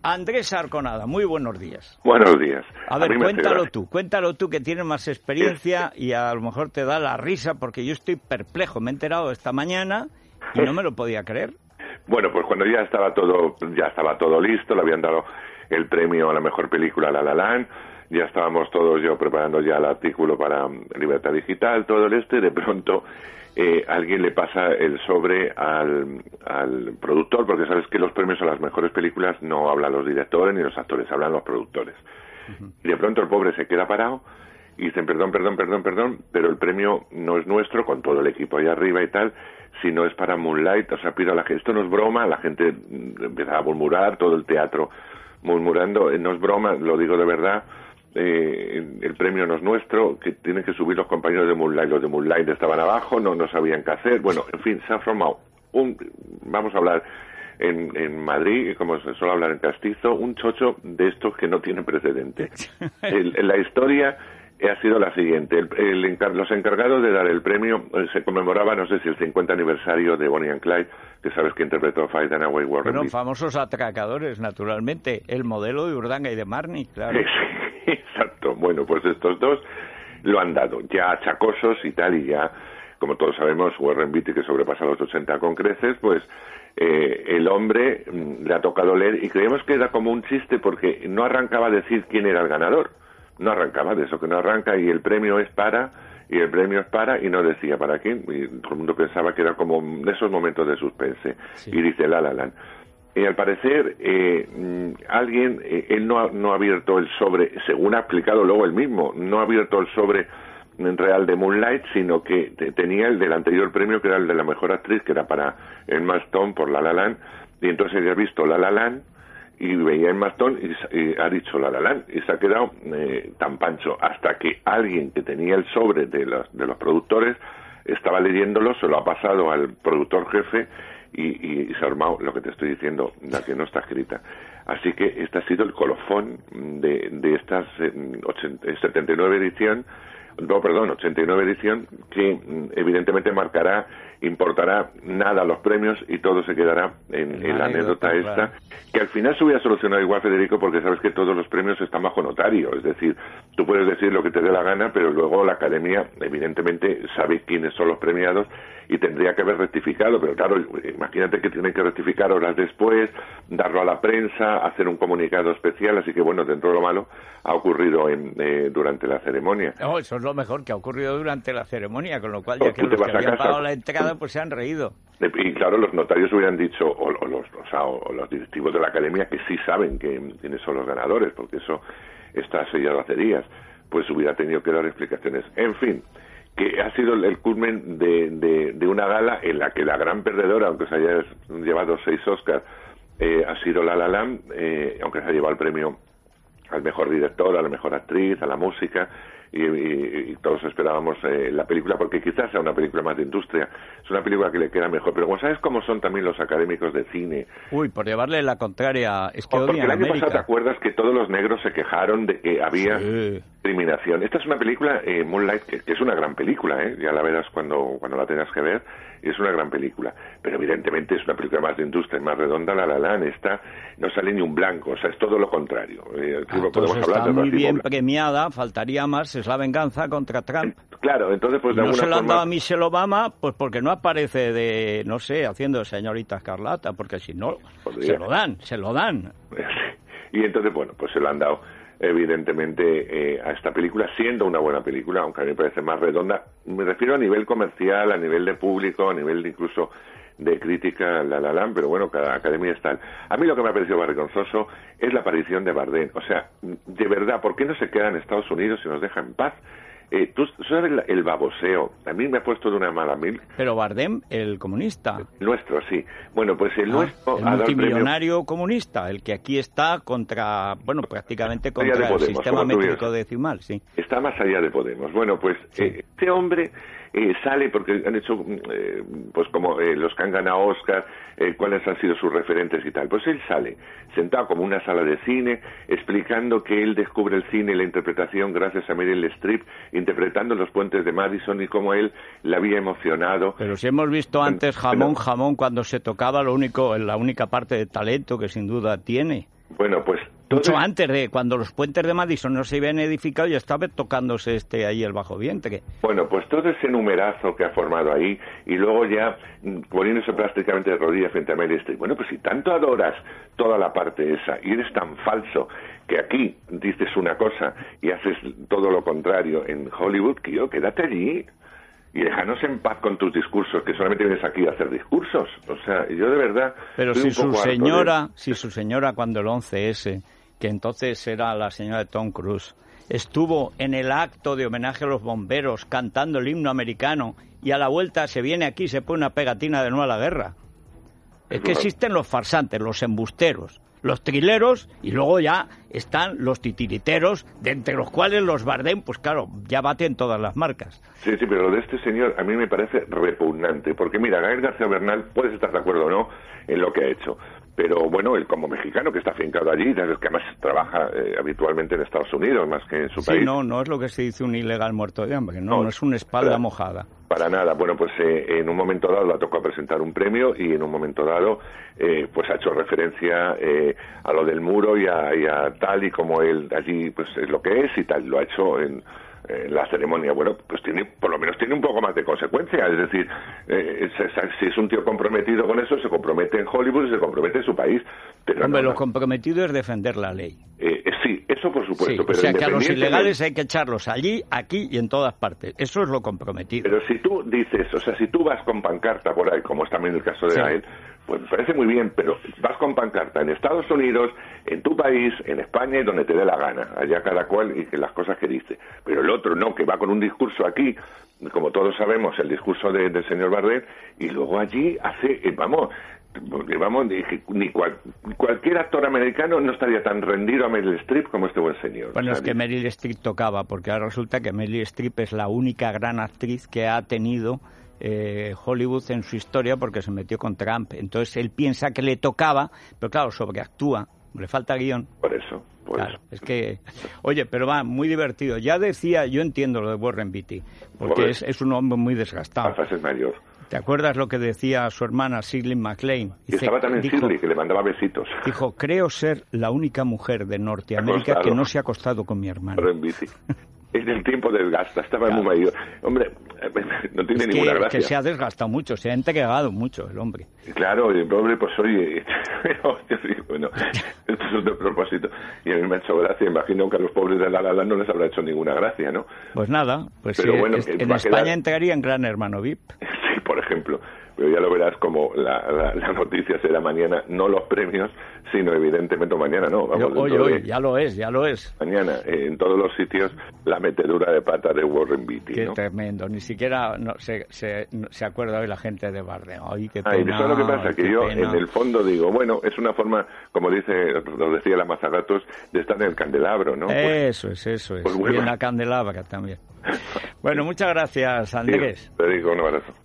Andrés Arconada, muy buenos días. Buenos días. A ver, cuéntalo tú que tienes más experiencia y a lo mejor te da la risa porque yo estoy perplejo, me he enterado esta mañana y no me lo podía creer. Bueno, pues cuando ya estaba todo listo, le habían dado el premio a la mejor película a La La Land, ya estábamos todos yo preparando ya el artículo para Libertad Digital, todo el de pronto alguien le pasa el sobre al productor, porque sabes que los premios a las mejores películas no hablan los directores ni los actores, hablan los productores. Y de pronto el pobre se queda parado y dicen, perdón, pero el premio no es nuestro, con todo el equipo ahí arriba y tal, sino es para Moonlight. O sea, pido a la gente, esto no es broma, la gente empieza a murmurar, todo el teatro murmurando, no es broma, lo digo de verdad. El premio no es nuestro, que tienen que subir los compañeros de Moonlight. Los de Moonlight estaban abajo, no sabían qué hacer. Bueno, en fin, se ha formado vamos a hablar en Madrid, como se suele hablar en castizo, un chocho de estos que no tienen precedente. La historia ha sido la siguiente. Los encargados de dar el premio, se conmemoraba, no sé si el 50 aniversario de Bonnie and Clyde, que sabes que interpretó Faye Dunaway Warren Beatty. Famosos atracadores, naturalmente. El modelo de Urdaneta y de Marnie, claro. Exacto. Bueno, pues estos dos lo han dado, ya achacosos y tal, y ya, como todos sabemos, Warren Beatty, que sobrepasa los 80 con creces, pues el hombre le ha tocado leer, y creemos que era como un chiste porque no arrancaba a decir quién era el ganador. No arrancaba, de eso que no arranca, y el premio es para, y no decía para quién, y todo el mundo pensaba que era como de esos momentos de suspense, sí. Y dice La La Land. Y al parecer, alguien, él no ha abierto el sobre, según ha explicado luego él mismo, no ha abierto el sobre real de Moonlight, sino que tenía el del anterior premio, que era el de la mejor actriz, que era para Emma Stone por La La Land, y entonces ella ha visto La La Land, y veía Emma Stone y ha dicho La La Land, y se ha quedado tan pancho, hasta que alguien que tenía el sobre de los productores estaba leyéndolo, se lo ha pasado al productor jefe, y se ha armado lo que te estoy diciendo, la que no está escrita. Así que este ha sido el colofón de estas 89 edición, que evidentemente importará nada a los premios, y todo se quedará en la anécdota esta, que al final se hubiera solucionado igual, Federico, porque sabes que todos los premios están bajo notario, es decir, tú puedes decir lo que te dé la gana, pero luego la Academia evidentemente sabe quiénes son los premiados y tendría que haber rectificado, pero claro, imagínate que tienen que rectificar horas después, darlo a la prensa, hacer un comunicado especial, así que bueno, dentro de lo malo ha ocurrido durante la ceremonia. No, eso es lo mejor, que ha ocurrido durante la ceremonia, con lo cual ya que los que habían pagado la entrada pues se han reído. Y claro, los notarios hubieran dicho, o los directivos de la Academia, que sí saben quiénes son los ganadores, porque eso está sellado hace días, pues hubiera tenido que dar explicaciones. En fin, que ha sido el culmen de una gala en la que la gran perdedora, aunque se haya llevado 6 Oscars, ha sido La La Land, aunque se ha llevado el premio al mejor director, a la mejor actriz, a la música, y todos esperábamos la película, porque quizás sea una película más de industria, es una película que le queda mejor, pero como sabes cómo son también los académicos de cine. Uy, por llevarle la contraria, es que odian porque el año América. pasado, ¿te acuerdas que todos los negros se quejaron de que había discriminación? Esta es una película, Moonlight, que es una gran película, ya la verás cuando la tengas que ver, y es una gran película, pero evidentemente es una película más de industria, más redonda. La La Land, esta no sale ni un blanco, o sea, es todo lo contrario. Podemos hablar de muy bien premiada, faltaría más, es La Venganza contra Trump. Claro, entonces pues de no alguna se lo han forma... dado a Michelle Obama, pues porque no aparece de, no sé, haciendo de señorita Escarlata, porque si no, se lo dan. Y entonces, bueno, pues se lo han dado evidentemente a esta película, siendo una buena película, aunque a mí me parece más redonda. Me refiero a nivel comercial, a nivel de público, a nivel de incluso de crítica, La La Land, pero bueno, cada academia está. A mí lo que me ha parecido vergonzoso es la aparición de Bardem. O sea, de verdad, ¿por qué no se queda en Estados Unidos y nos deja en paz? Tú sabes el baboseo, a mí me ha puesto de una mala mil. Pero Bardem, el comunista. Nuestro, sí. Bueno, pues el nuestro... El multimillonario comunista, el que aquí está contra, bueno, prácticamente contra Podemos, el sistema métrico decimal, sí. Está más allá de Podemos. Bueno, pues sí. Este hombre sale porque han hecho, pues como los que han ganado Oscar, cuáles han sido sus referentes y tal. Pues él sale sentado como una sala de cine, explicando que él descubre el cine y la interpretación gracias a Meryl Streep, interpretando Los puentes de Madison, y cómo él le había emocionado. Pero si hemos visto antes Jamón cuando se tocaba la única parte de talento que sin duda tiene. Bueno, pues... Mucho antes de cuando los puentes de Madison no se habían edificado, ya estaba tocándose ahí el bajo vientre. Bueno, pues todo ese numerazo que ha formado ahí y luego ya poniéndose prácticamente de rodillas frente a Meryl Streep. Bueno, pues si tanto adoras toda la parte esa y eres tan falso que aquí dices una cosa y haces todo lo contrario en Hollywood, quédate allí y déjanos en paz con tus discursos, que solamente vienes aquí a hacer discursos. O sea, yo de verdad... Pero si su señora cuando el 11S, que entonces era la señora de Tom Cruise, estuvo en el acto de homenaje a los bomberos cantando el himno americano y a la vuelta se viene aquí y se pone una pegatina de no a la guerra. Es que existen los farsantes, los embusteros, los trileros y luego ya están los titiriteros, de entre los cuales los Bardem, pues claro, ya baten todas las marcas. Sí, pero lo de este señor a mí me parece repugnante, porque mira, Gael García Bernal, puedes estar de acuerdo o no en lo que ha hecho, pero bueno, él como mexicano que está afincado allí, que además trabaja habitualmente en Estados Unidos más que en su país. Sí, no es lo que se dice un ilegal muerto de hambre, no es una espalda mojada. Para nada. Bueno, pues en un momento dado le tocó presentar un premio y en un momento dado pues ha hecho referencia a lo del muro y a tal y como él allí pues es lo que es y tal. Lo ha hecho en la ceremonia. Bueno, pues por lo menos tiene un poco más de consecuencia. Es decir, si es un tío comprometido con eso, se compromete en Hollywood y se compromete en su país. Pero hombre, lo comprometido es defender la ley. Sí, eso por supuesto. Sí, pero o sea que a los ilegales hay que echarlos allí, aquí y en todas partes. Eso es lo comprometido. Pero si tú dices, o sea, si tú vas con pancarta por ahí, como es también el caso de Gael, pues me parece muy bien, pero vas con pancarta en Estados Unidos, en tu país, en España y donde te dé la gana, allá cada cual y que las cosas que dice. Pero el otro no, que va con un discurso aquí, como todos sabemos, el discurso del señor Bardem, y luego allí hace, cualquier actor americano no estaría tan rendido a Meryl Streep como este buen señor. Bueno, es que Meryl Streep tocaba, porque ahora resulta que Meryl Streep es la única gran actriz que ha tenido Hollywood en su historia porque se metió con Trump. Entonces él piensa que le tocaba, pero claro, sobreactúa, le falta guión. Por eso. Claro, es que... Oye, pero va, muy divertido. Ya decía, yo entiendo lo de Warren Beatty, porque es un hombre muy desgastado. Alfaz es mayor. ¿Te acuerdas lo que decía su hermana Shirley MacLaine? Y estaba también Shirley, que le mandaba besitos. Dijo, creo ser la única mujer de Norteamérica que no se ha acostado con mi hermano. En bici. Es del tiempo desgasta, estaba muy mayor. Hombre, no tiene ninguna gracia. Que se ha desgastado mucho, se ha entregado mucho el hombre. Claro, el pobre, pues oye, bueno, esto es otro propósito. Y a mí me ha hecho gracia, imagino que a los pobres de La La Land no les habrá hecho ninguna gracia, ¿no? Pues nada, pues pero bueno, en España entraría en Gran Hermano VIP. Sí, por ejemplo. Pero ya lo verás como la noticia será mañana, no los premios, sino evidentemente mañana, ¿no. Vamos, hoy, ya lo es. Mañana, en todos los sitios, la metedura de pata de Warren Beatty, Qué ¿no? tremendo, ni siquiera se acuerda hoy la gente de Bardem. Ay, qué pena. Y eso es lo que pasa, que yo en el fondo digo, bueno, es una forma, como nos decía la Mazagatos, de estar en el candelabro, ¿no? Eso es. Pues bueno. Y en la candelabra también. Bueno, muchas gracias, Andrés. Sí, te digo un abrazo.